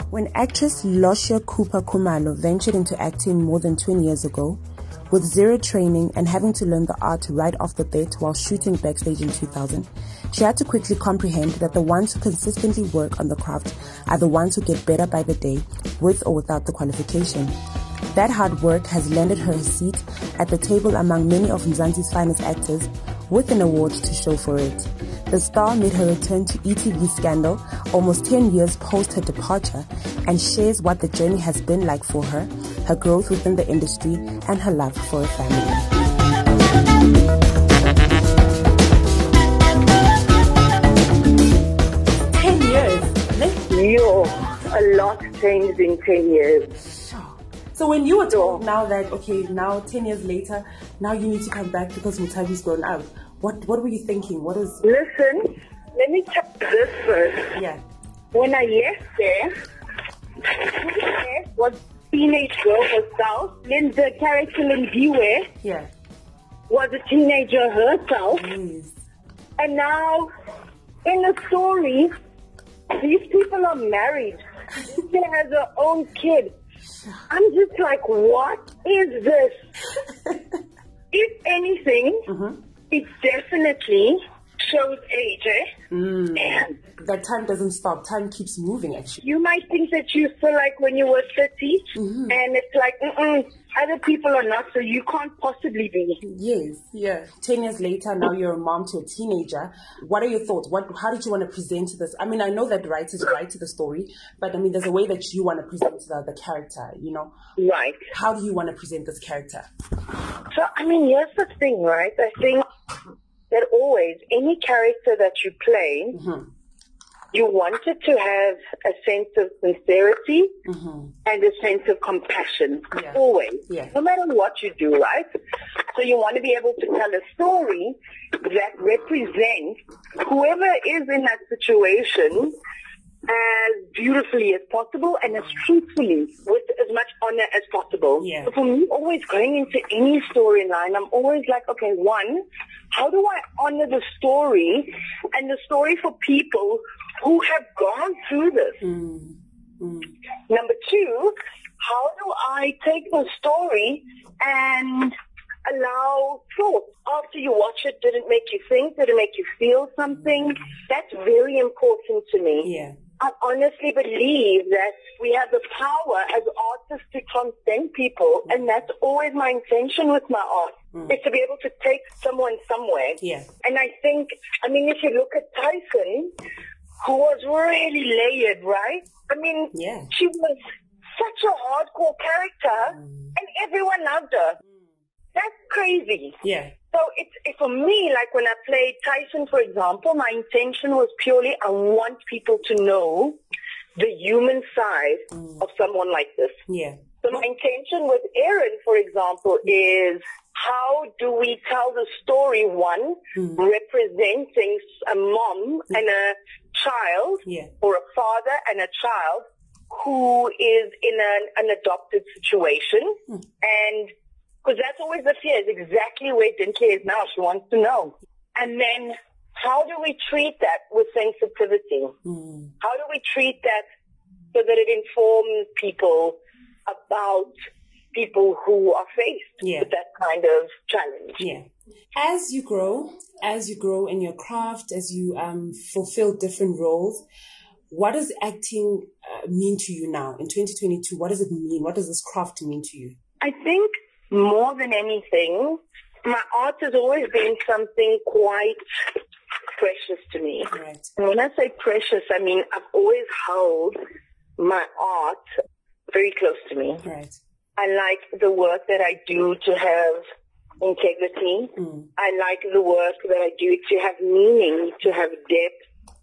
When actress Losia Cooper Khumalo ventured into acting more than 20 years ago, with zero training and having to learn the art right off the bat while shooting backstage in 2000, she had to quickly comprehend that the ones who consistently work on the craft are the ones who get better by the day, with or without the qualification. That hard work has landed her a seat at the table among many of Mzansi's finest actors, with an award to show for it. The star made her return to ETV Scandal almost 10 years post her departure and shares what the journey has been like for her growth within the industry, and her love for her family. 10 years? Yo, a lot changed in 10 years. So when you were told now that, okay, now 10 years later, now you need to come back because Muthabi's grown up, what were you thinking? Listen, let me tell you this first. Yeah. When I left there was teenage girl herself. Then the character Lindiwe was a teenager herself. Yes. And now, in the story, these people are married. She has her own kid. I'm just like, what is this? If anything, it definitely shows age, And that time doesn't stop. Time keeps moving, actually. you might think that you feel like when you were 30, and it's like, other people are not, so you can't possibly be. Yes, yeah. 10 years later, now you're a mom to a teenager. What are your thoughts? How did you want to present this? I mean, I know that writers write to the story, but I mean, there's a way that you want to present the character, you know? Right. How do you want to present this character? So, I mean, here's the thing, right? I think that always, any character that you play, you want it to have a sense of sincerity and a sense of compassion. Yeah. Always. Yeah. No matter what you do, right? So you want to be able to tell a story that represents whoever is in that situation as beautifully as possible and as truthfully, with as much honor as possible. Yeah. So for me, always going into any storyline, I'm always like, okay, one, how do I honor the story and the story for people who have gone through this? Number two, how do I take the story and allow thought? After you watch it, did it make you think? Did it make you feel something? That's very important to me. Yeah. I honestly believe that we have the power as artists to transcend people, and that's always my intention with my art, is to be able to take someone somewhere. Yeah. And I think, I mean, if you look at Tyson, who was really layered, right? I mean, she was such a hardcore character, and everyone loved her. That's crazy. Yeah. So it's for me, like when I played Tyson, for example, my intention was purely I want people to know the human side of someone like this. Yeah. So my intention with Aaron, for example, is how do we tell the story, one, representing a mom and a child, or a father and a child who is in an adopted situation, and because that's always the fear, is exactly where Dinky is now. She wants to know. And then how do we treat that with sensitivity? How do we treat that so that it informs people about people who are faced with that kind of challenge? Yeah. As you grow in your craft, as you fulfill different roles, what does acting mean to you now in 2022? What does it mean? What does this craft mean to you? I think more than anything, my art has always been something quite precious to me. Right. And when I say precious, I mean I've always held my art very close to me. Right. I like the work that I do to have integrity. I like the work that I do to have meaning, to have depth.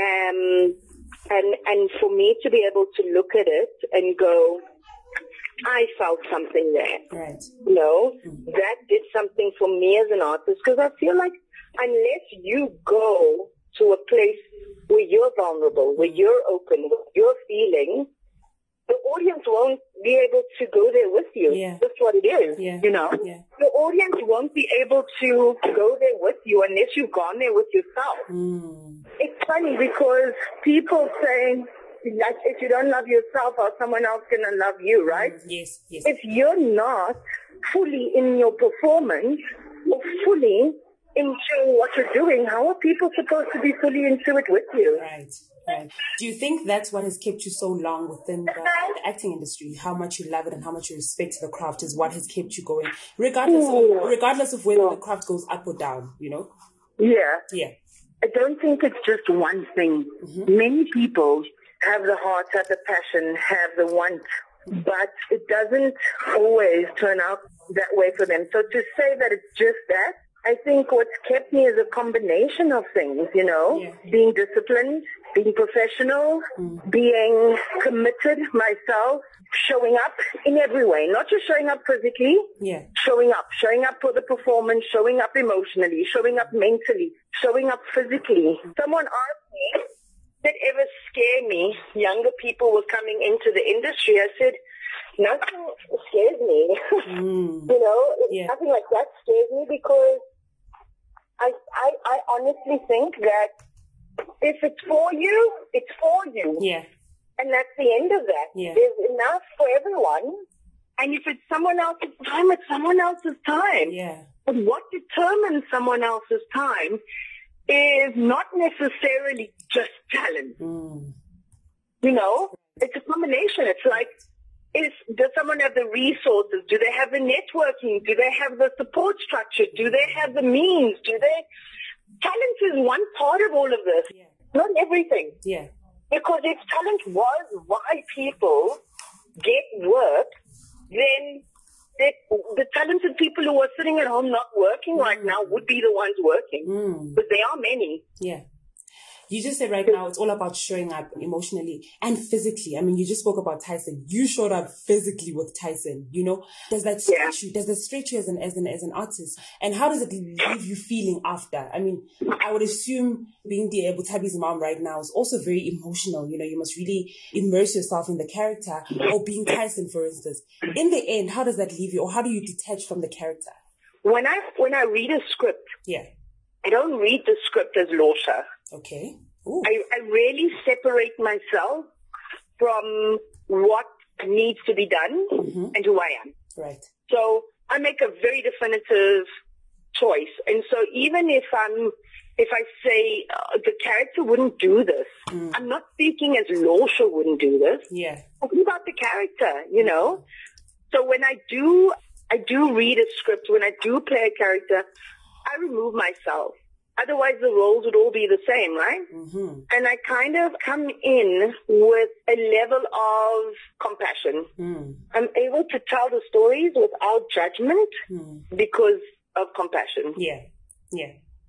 And for me to be able to look at it and go, I felt something there. Right. You know, that did something for me as an artist, because I feel like unless you go to a place where you're vulnerable, where you're open, where you're feeling, the audience won't be able to go there with you. Yeah. That's what it is, you know. Yeah. The audience won't be able to go there with you unless you've gone there with yourself. It's funny because people say, like, if you don't love yourself, how's someone else going to love you, right? Yes, yes. If you're not fully in your performance or fully into what you're doing, how are people supposed to be fully into it with you? Right, right. Do you think that's what has kept you so long within the acting industry? How much you love it and how much you respect the craft is what has kept you going, regardless of whether the craft goes up or down, you know? Yeah. Yeah. I don't think it's just one thing. Mm-hmm. Many people have the heart, have the passion, have the want, but it doesn't always turn out that way for them. So to say that it's just that, I think what's kept me is a combination of things, you know, being disciplined, being professional, being committed myself, showing up in every way, not just showing up physically, showing up for the performance, showing up emotionally, showing up mentally, showing up physically. Someone asked me, did it ever scare me? Younger people were coming into the industry. I said, nothing scares me. You know, nothing like that scares me because I honestly think that if it's for you, it's for you. Yeah. And that's the end of that. Yeah. There's enough for everyone. And if it's someone else's time, it's someone else's time. Yeah. But what determines someone else's time is not necessarily just talent. You know, it's a combination. It's like, does someone have the resources? Do they have the networking? Do they have the support structure? Do they have the means? Talent is one part of all of this, not everything. Yeah. Because if talent was why people get work, then the talented people who are sitting at home not working right now would be the ones working. But there are many. Yeah. You just said right now it's all about showing up emotionally and physically. I mean, you just spoke about Tyson. You showed up physically with Tyson, you know? Does that stretch you? Does that stretch you as an artist? And how does it leave you feeling after? I mean, I would assume being the Butabi's mom right now is also very emotional. You know, you must really immerse yourself in the character, or being Tyson, for instance. In the end, how does that leave you, or how do you detach from the character? When I read a script, I don't read the script as Losha. Okay. I really separate myself from what needs to be done and who I am. Right. So I make a very definitive choice. And so even if I say the character wouldn't do this, I'm not speaking as Losha wouldn't do this. Yeah. I'm talking about the character, you know? So when I do read a script, when I do play a character, I remove myself. Otherwise, the roles would all be the same, right? And I kind of come in with a level of compassion. I'm able to tell the stories without judgment because of compassion. Yeah, yeah.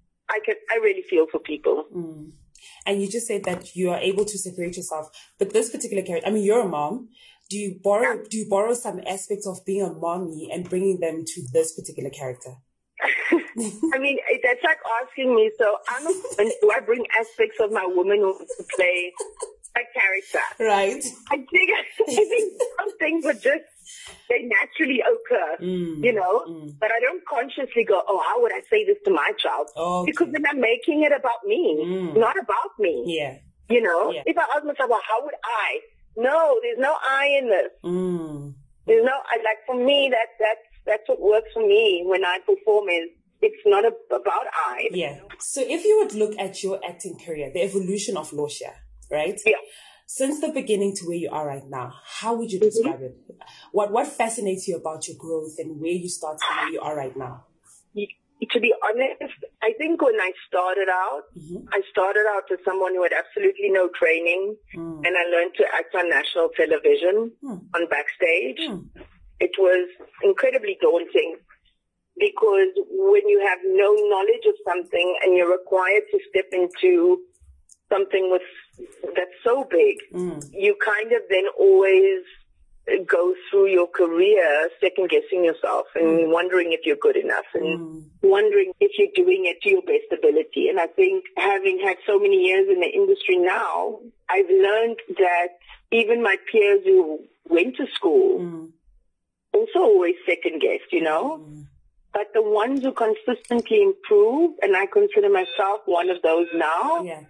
I really feel for people. And you just said that you are able to separate yourself. But this particular character, I mean, you're a mom. Do you borrow some aspects of being a mommy and bringing them to this particular character? I mean, that's like asking me, so I'm a woman, do I bring aspects of my womanhood to play a character? Right. I think some things are just, they naturally occur, you know, but I don't consciously go, oh, how would I say this to my child? Okay. Because then I'm making it about me, not about me. Yeah. You know, if I ask myself, well, how would I? No, there's no I in this. There's no, for me, that's what works for me when I perform is it's not about I. Yeah. So if you would look at your acting career, the evolution of Losha, right? Yeah. Since the beginning to where you are right now, how would you describe it? What fascinates you about your growth and where you started and where you are right now? To be honest, I think when I started out as someone who had absolutely no training, and I learned to act on national television, on Backstage. It was incredibly daunting because when you have no knowledge of something and you're required to step into something that's so big, you kind of then always go through your career second-guessing yourself and wondering if you're good enough and wondering if you're doing it to your best ability. And I think having had so many years in the industry now, I've learned that even my peers who went to school also always second-guessed, you know? But the ones who consistently improve, and I consider myself one of those now,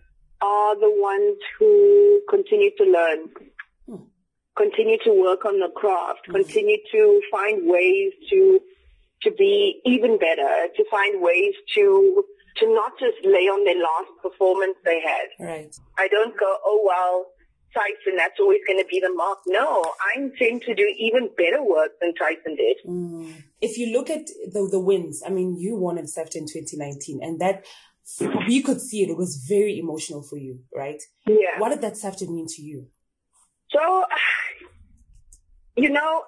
are the ones who continue to learn, continue to work on the craft, continue to find ways to be even better, to find ways to not just lay on their last performance they had. Right. I don't go, oh, well, Tyson, that's always going to be the mark. No, I intend to do even better work than Tyson did. If you look at the wins, I mean, you won in SAFTA in 2019, and that we could see it. It was very emotional for you, right? Yeah. What did that SAFTA mean to you? So, you know,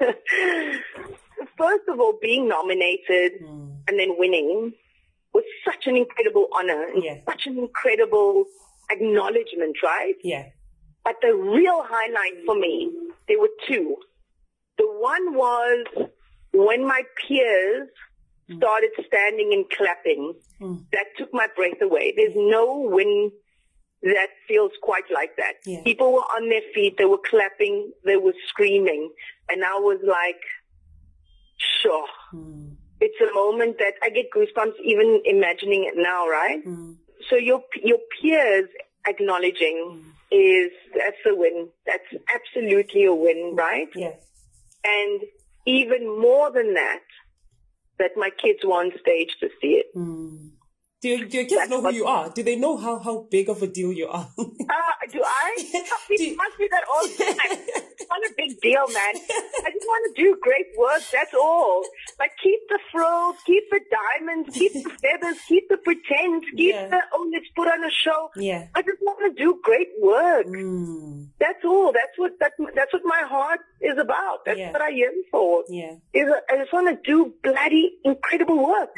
first of all, being nominated and then winning was such an incredible honor and such an incredible acknowledgement, right? Yeah. But the real highlight for me, there were two. The one was when my peers started standing and clapping. That took my breath away. There's no win that feels quite like that. Yeah. People were on their feet. They were clapping. They were screaming. And I was like, sure. It's a moment that I get goosebumps even imagining it now, right? So your peers acknowledging that's a win. That's absolutely a win, right? Yes. And even more than that my kids were on stage to see it. Do your kids know who you are? Do they know how big of a deal you are? Do I? People ask me that all the time. It's not a big deal, man. I just want to do great work, that's all. Like, keep the frills, keep the diamonds, keep the feathers, keep the pretense, keep let's put on a show. Yeah. I just want to do great work. That's all. That's what my heart is about. That's what I yearn for. Yeah. I just want to do bloody incredible work.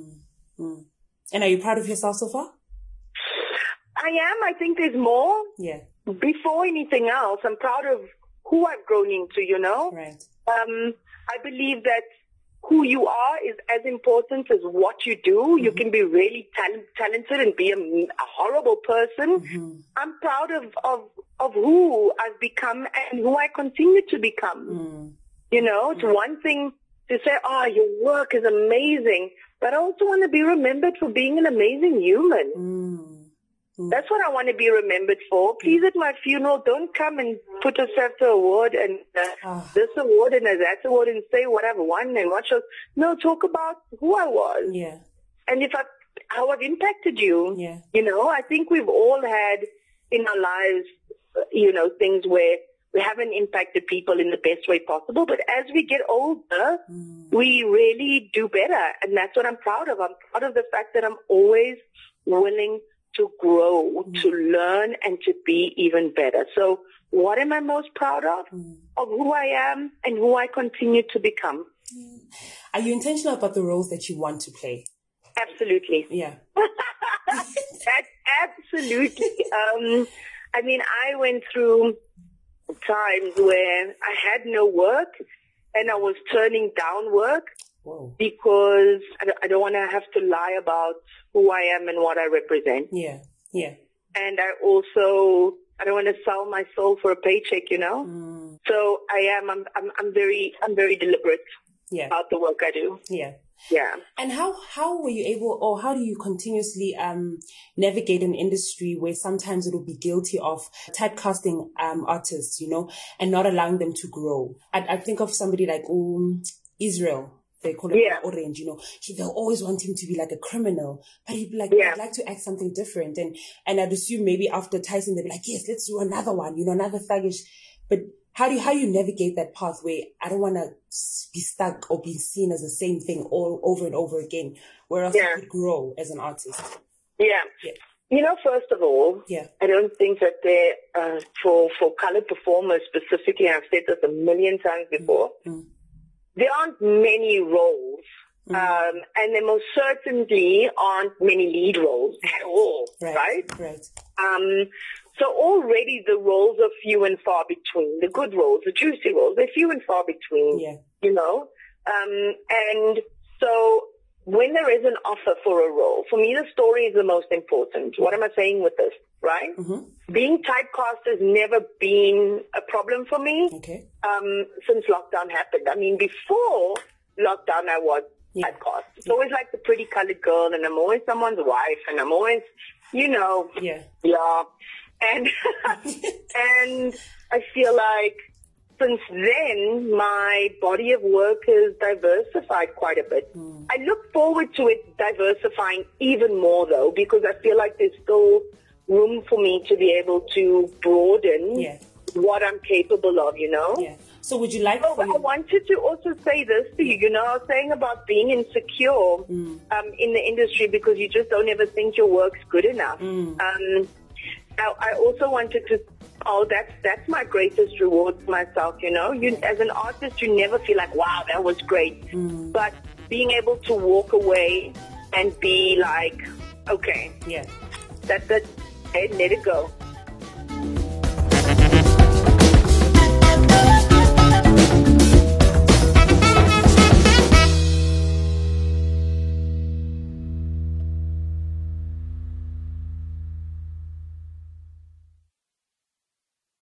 And are you proud of yourself so far? I am. I think there's more. Yeah. Before anything else, I'm proud of who I've grown into, you know? Right. I believe that who you are is as important as what you do. You can be really talented and be a horrible person. I'm proud of who I've become and who I continue to become. You know, it's one thing to say, oh, your work is amazing, but I also want to be remembered for being an amazing human. That's what I want to be remembered for. Please, at my funeral, don't come and put a SAFTA award and this award and that award and say what I've won and what shows. No, talk about who I was. Yeah. And how I've impacted you. Yeah. You know, I think we've all had in our lives, you know, things where we haven't impacted people in the best way possible. But as we get older, we really do better. And that's what I'm proud of. I'm proud of the fact that I'm always willing to grow, to learn, and to be even better. So what am I most proud of? Of who I am and who I continue to become. Are you intentional about the roles that you want to play? Absolutely. Yeah. Absolutely. I mean, I went through times where I had no work and I was turning down work. Whoa. Because I don't want to have to lie about who I am and what I represent. Yeah, yeah. And I don't want to sell my soul for a paycheck, you know. So I'm very deliberate about the work I do. Yeah. Yeah. And how were you able, or how do you continuously navigate an industry where sometimes it will be guilty of typecasting artists, you know, and not allowing them to grow? I think of somebody like Israel. They call it Orange, you know. They'll always want him to be like a criminal, but he'd be like, I'd like to act something different. And I'd assume maybe after Tyson, they'd be like, yes, let's do another one, you know, another thuggish. But how do you navigate that pathway? I don't want to be stuck or be seen as the same thing all over and over again, where else you could grow as an artist. Yeah. You know, first of all, I don't think that for colored performers specifically, I've said this a million times before, there aren't many roles, and there most certainly aren't many lead roles at all, right? So already the roles are few and far between. The good roles, the juicy roles, they're few and far between, you know? And so when there is an offer for a role, for me the story is the most important. What am I saying with this, right? Being typecast has never been a problem for me since lockdown happened. I mean, before lockdown, I was typecast. It's always like the pretty colored girl, and I'm always someone's wife, and I'm always Yeah. And, and I feel like since then, my body of work has diversified quite a bit. I look forward to it diversifying even more, though, because I feel like there's still room for me to be able to broaden what I'm capable of, Yeah. So would you like I wanted to also say this to you. I was saying about being insecure in the industry because you just don't ever think your work's good enough. I also wanted to, that's my greatest reward to myself, You, as an artist, you never feel like, wow, that was great. But being able to walk away and be like, okay, that's it, let it go.